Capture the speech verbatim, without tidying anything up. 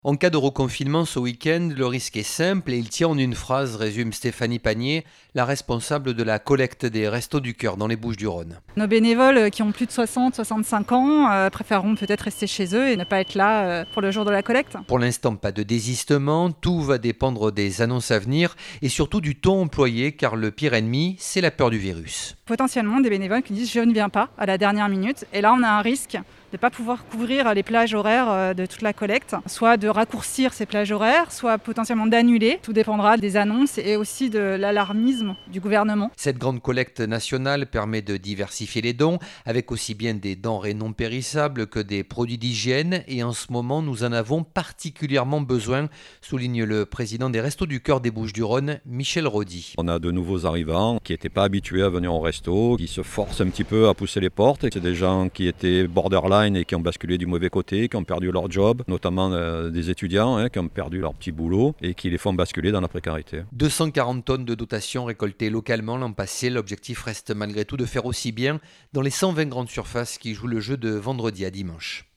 En cas de reconfinement ce week-end, le risque est simple et il tient en une phrase, résume Stéphanie Panier, la responsable de la collecte des Restos du Cœur dans les Bouches-du-Rhône. Nos bénévoles qui ont plus de soixante à soixante-cinq ans euh, préféreront peut-être rester chez eux et ne pas être là euh, pour le jour de la collecte. Pour l'instant, pas de désistement, tout va dépendre des annonces à venir et surtout du ton employé car le pire ennemi, c'est la peur du virus. Potentiellement des bénévoles qui disent je ne viens pas à la dernière minute et là on a un risque de ne pas pouvoir couvrir les plages horaires de toute la collecte, soit de raccourcir ces plages horaires, soit potentiellement d'annuler. Tout dépendra des annonces et aussi de l'alarmisme du gouvernement. Cette grande collecte nationale permet de diversifier les dons, avec aussi bien des denrées non périssables que des produits d'hygiène. Et en ce moment, nous en avons particulièrement besoin, souligne le président des Restos du Cœur des Bouches-du-Rhône, Michel Rodi. On a de nouveaux arrivants qui n'étaient pas habitués à venir au resto, qui se forcent un petit peu à pousser les portes. C'est des gens qui étaient borderline et qui ont basculé du mauvais côté, qui ont perdu leur job, notamment euh, des étudiants hein, qui ont perdu leur petit boulot et qui les font basculer dans la précarité. deux cent quarante tonnes de dotation récoltées localement l'an passé. L'objectif reste malgré tout de faire aussi bien dans les cent vingt grandes surfaces qui jouent le jeu de vendredi à dimanche.